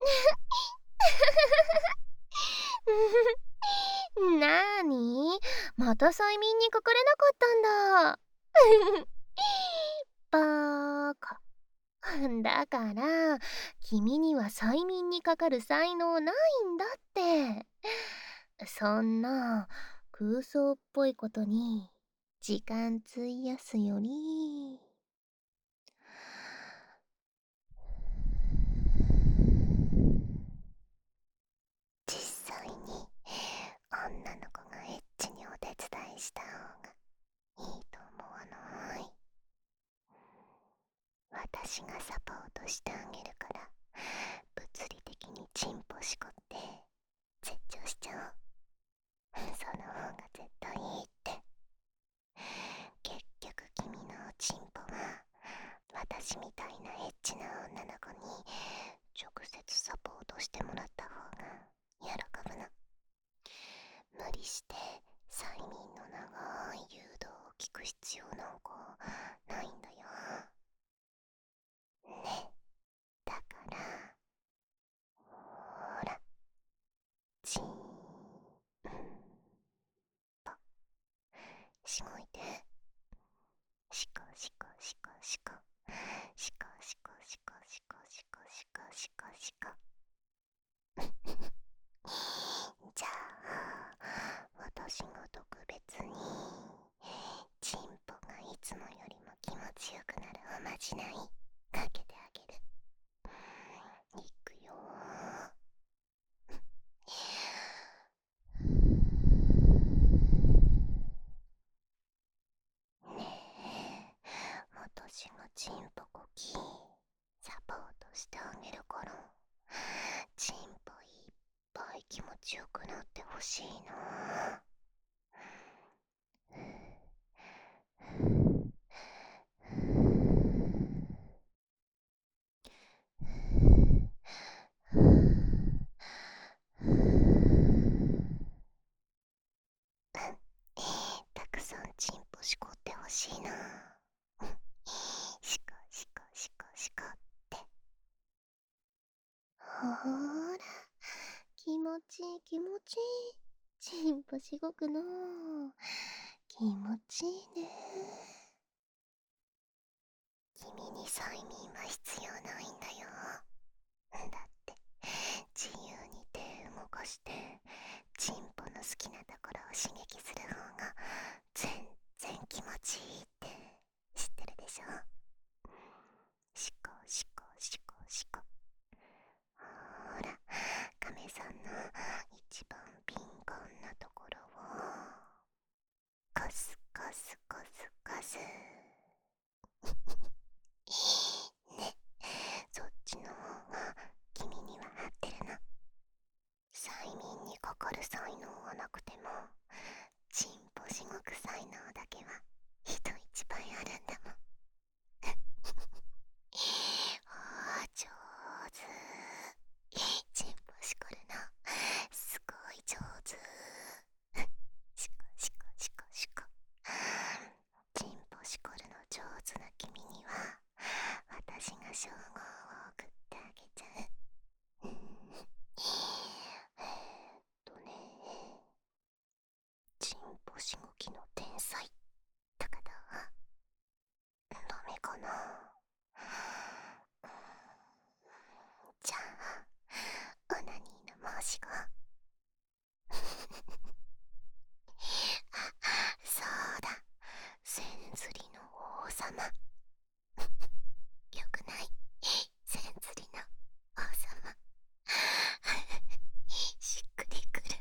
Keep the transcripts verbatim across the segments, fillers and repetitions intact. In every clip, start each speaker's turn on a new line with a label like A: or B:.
A: なーに、また催眠にかかれなかったんだ。バーカ。だから君には催眠にかかる才能ないんだって。そんな空想っぽいことに時間費やすより、実際に女の子がエッチにお手伝いした方がいいと思わない？私がサポートしてあげるから、物理的にチンポしこって絶頂しちゃおう。その方が絶対いいって。結局君のおチンポは私みたいなエッチな女の子に直接サポートしてもらった方が喜ぶの。無理して催眠の長い誘導を聞く必要なんかないんだよね。だからほら、チーンポしごいて。しこしこしこしこしこしこしこしこしこしこしこしこ。じゃあ私が特別にチンポがいつもよりも気持ちよくなるおまじないかけてあげる。いくよねえ、私がチンポコキサポートしてあげるから、チンポいっぱい気持ちよくなってほしいな。たくさんチンポしこってほしいな。しこしこしこしこって。ほーら、気持ちいい気持ちいい。チンポしごくの気持ちいいね。君に催眠は必要ないんだよ。だって自由に手動かしてチンポの好きなところを刺激する方が全然気持ちいいって知ってるでしょ。しこしこしこしこ。ほら、亀さんの一番敏感なところをコスコスコスコス。ね、そっちの方が君には合ってるの。催眠にかかる才能はなくてもチンポしごく才能だけは人一倍あるんだもん。おー、上手。チンポしこるのすごい上手。しこしこしこしこ。チンポしこるの上手な君には私が称号を送ってあげちゃう。えーっとね、チンポしごきの天才とかどう？ダメかな。じゃあオナニーの申し子。そうだ、千釣りの王様。よくない？千釣りの王様。しっくりくる。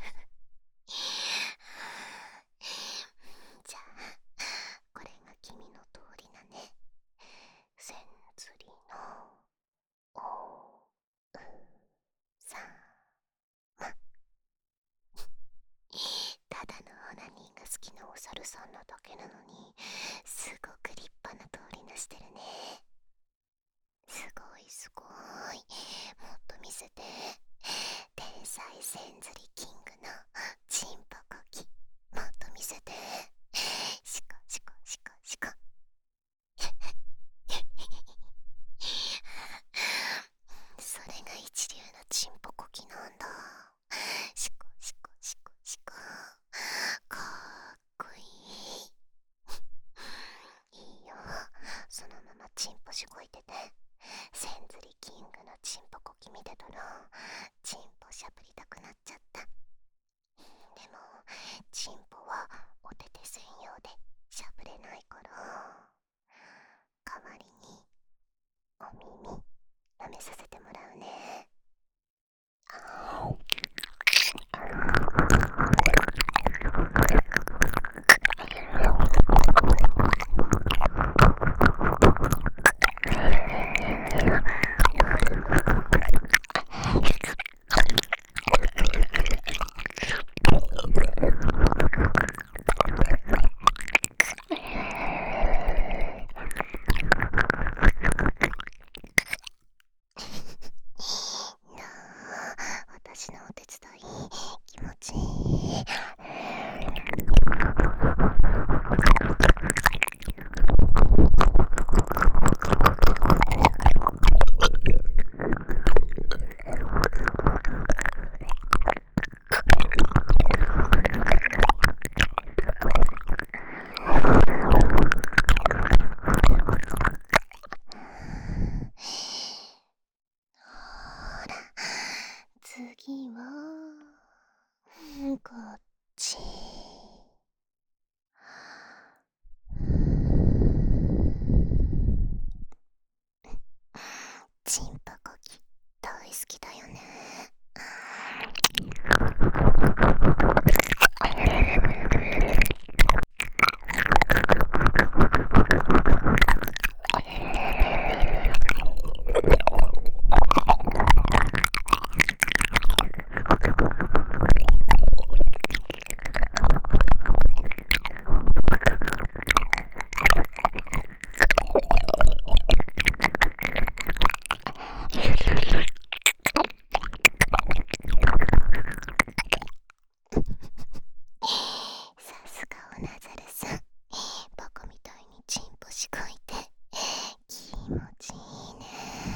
A: じゃあこれが君の通りだね。千釣りの王様。ただのオナニーが好きなお猿さんなだけなのにすごく立派な通りなしてるね。すごいすごい。もっと見せて。天才千釣りキングのチンポコキ、もっと見せて。シコシコシコシコ。それが一流のチてたらチンポしゃぶりたくなっちゃった。でもチンポはお手手専用でしゃぶれないから、代わりにお耳舐めさせてもらうね。なあ、私のお手伝い気持ちいい。ほら、次はこっち。チンポコキ大好きだよね。さすがおナザルさん、バカみたいにチンポしこいて気持ちいいね。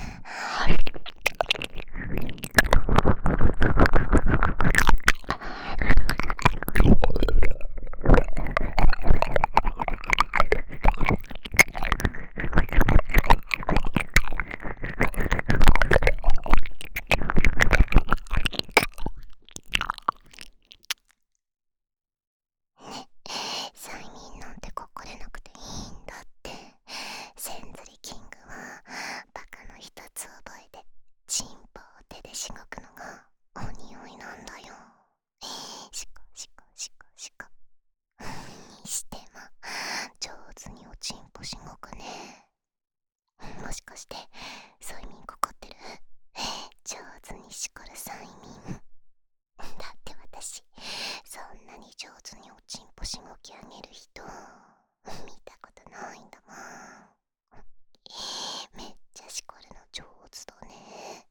A: 催眠なんてここれなくていいんだって。センズリキングはバカの一つ覚えでチンポを手でしごくのがお匂いなんだよ。シコシコシコシコ。にしても上手におチンポしごくね。もしかして催眠かかってる？上手にしこる催眠。だって私そんなに上手におちんぽしごきあげる人見たことないんだもん。めっちゃしこるの上手だね。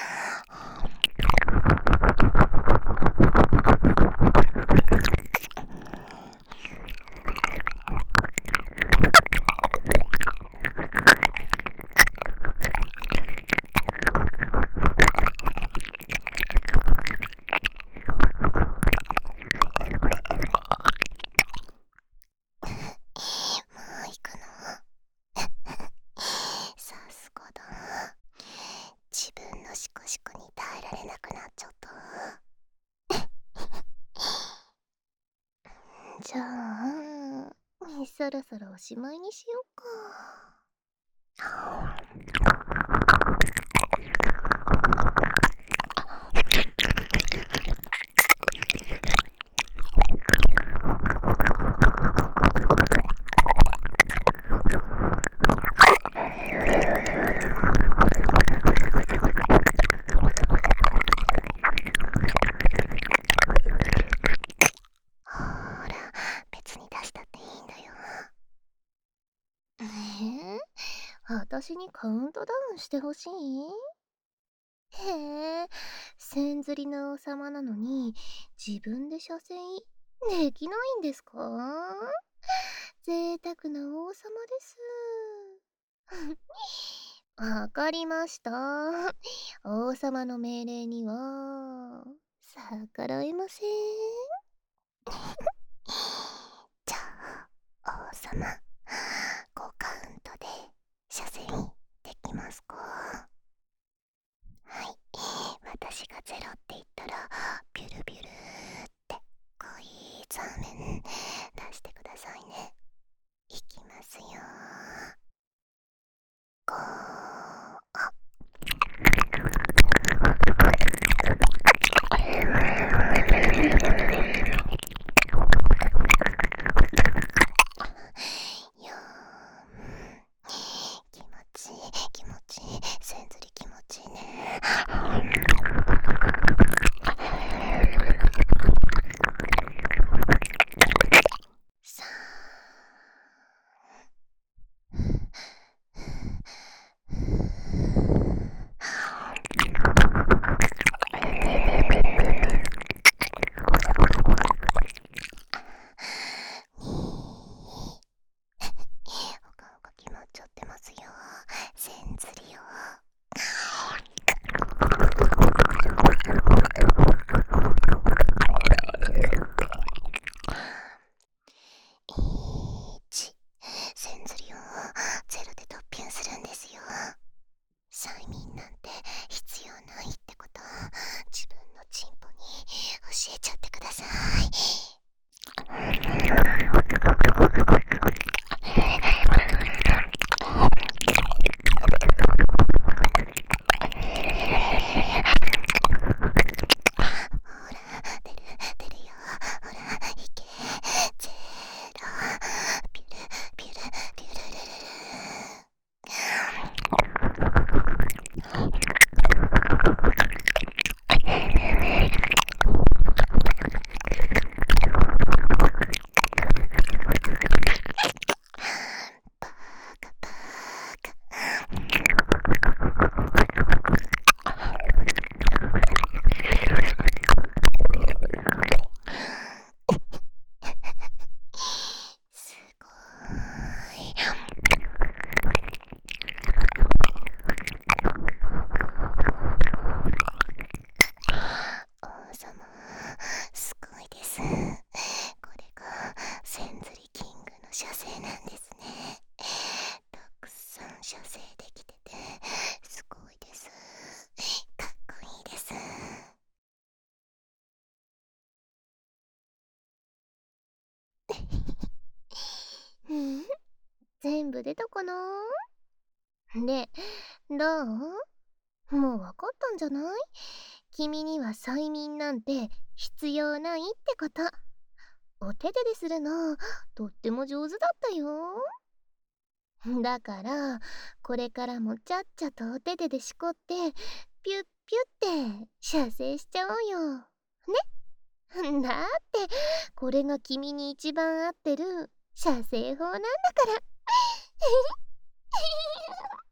A: もう行くの？さすがだ。自分のシコシコに耐えられなくなっちゃった。じゃあそろそろおしまいにしようか。ほら、別に出したっていいんだよ。えー、私にカウントダウンしてほしい？へえ、せんずりの王様なのに自分で射精できないんですか？贅沢な王様です。わかりました。王様の命令には逆らえません。じゃあ王様、ごカウントで射精できますか？はい、 私がゼロって言ったらビュルビュルって濃いザーメン出してくださいね。いきますよ。ゴー。あよー気持ちいい気持ちいい、せんずり気持ちいいね。さほかほか決まっちゃってますよ。せんずりよ。いちせんずりをゼロで突変するんですよ。催眠なんて必要ないってこと自分のチンポに教えちゃってください。ほら出る出るよ。ほらいけゼロピュルピュルピュルルルルバカバカすごーい。王様すごいです。これがせんずりキングの射精なんですね。たくさん射精できててすごいです。かっこいいです。うん全部出たかな。でどう？もうわかったんじゃない？君には催眠なんて必要ないってこと。お手手でするのとっても上手だったよ。だからこれからもちゃっちゃとお手手でしこってピュッピュッって射精しちゃおうよね。だってこれが君に一番合ってる射精法なんだから。